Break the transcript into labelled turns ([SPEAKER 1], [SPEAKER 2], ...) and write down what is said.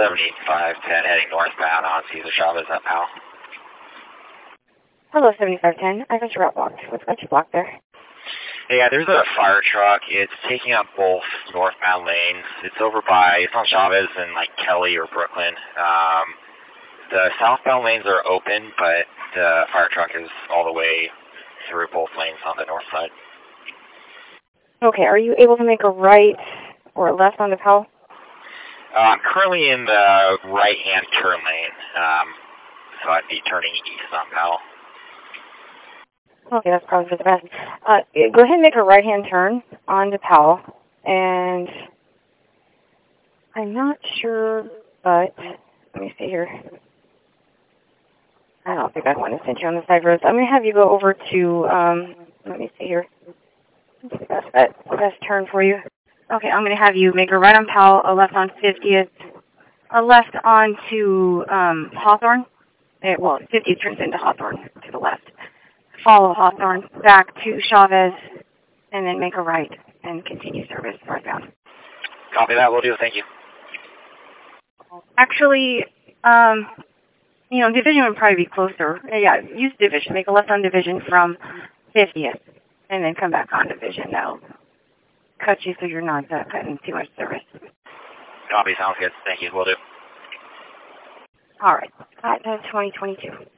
[SPEAKER 1] 7510 heading northbound on Cesar Chavez at Powell.
[SPEAKER 2] Hello, 7510. I got your route blocked. What's got you blocked there?
[SPEAKER 1] Yeah, there's a fire truck. It's taking up both northbound lanes. It's on Chavez and like Kelly or Brooklyn. The southbound lanes are open, but the fire truck is all the way through both lanes on the north side.
[SPEAKER 2] Okay, are you able to make a right or a left onto Powell?
[SPEAKER 1] I'm currently in the right-hand turn lane, so I'd be turning east on Powell.
[SPEAKER 2] Okay, that's probably for the best. Go ahead and make a right-hand turn onto Powell, and I'm not sure, but let me see here. I don't think I want to send you on the side roads. I'm going to have you go over to, let me see here. That's the best turn for you. Okay, I'm going to have you make a right on Powell, a left on 50th, a left onto Hawthorne. 50th turns into Hawthorne to the left. Follow Hawthorne back to Chavez, and then make a right and continue service northbound.
[SPEAKER 1] Copy that. Will do. Thank you.
[SPEAKER 2] Actually, Division would probably be closer. Yeah, use Division. Make a left on Division from 50th, and then come back on Division. That'll cut you so you're not cutting too much service.
[SPEAKER 1] Copy. Sounds good. Thank you. Will do.
[SPEAKER 2] All right. 2022.